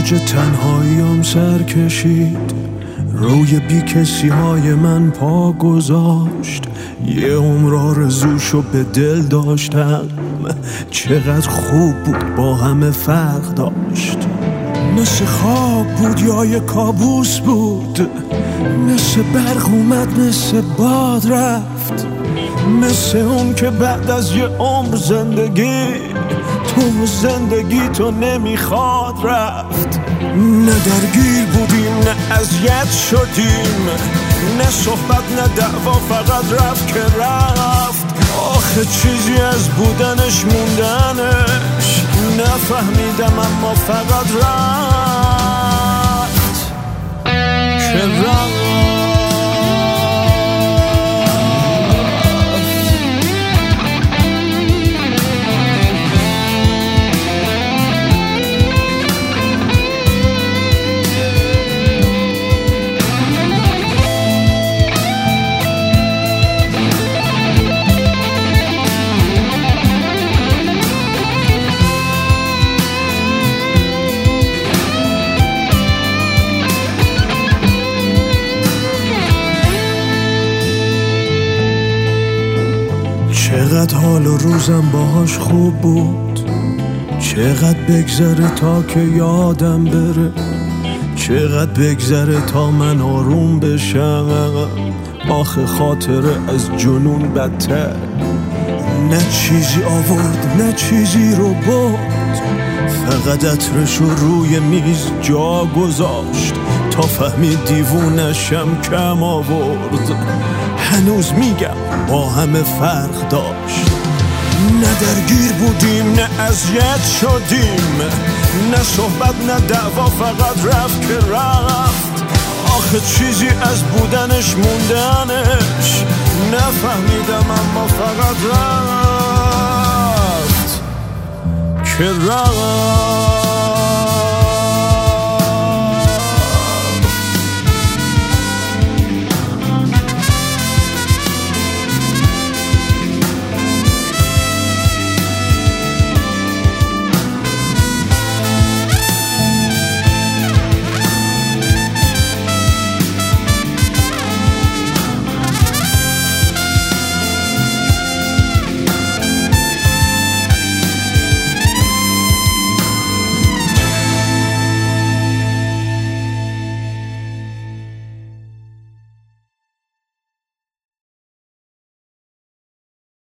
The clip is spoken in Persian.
اوج تنهاییم سر کشید، روی بی کسی های من پا گذاشت. یه عمر آرزوشو به دل داشتم، چقدر خوب بود با همه فرق داشت. مثل خواب بود یا یه کابوس بود، مثل برق اومد مثل باد رفت، مثل اون که بعد از یه عمر زندگی تو زندگی تو نمیخواد رفت. نه درگیر بودیم نه اذیت شدیم، نه صحبت نه دعوا، فقط رفت که رفت. آخه چیزی از بودنش موندنش نفهمیدم، اما فقط رفت که رفت. چقدر حال و روزم باهاش خوب بود، چقدر بگذره تا که یادم بره، چقدر بگذره تا من آروم بشم. آخه خاطره از جنون بدتر، نه چیزی آورد نه چیزی رو برد، فقط عطرشو روی میز جا گذاشت تا فهمید دیوونشم کم آورد. هنوز میگم با همه فرق داشت، نه درگیر بودیم نه اذیت شدیم، نه صحبت نه دعوا، فقط رفت که رفت. آخه چیزی از بودنش موندنش نفهمیدم، اما فقط رفت که رفت.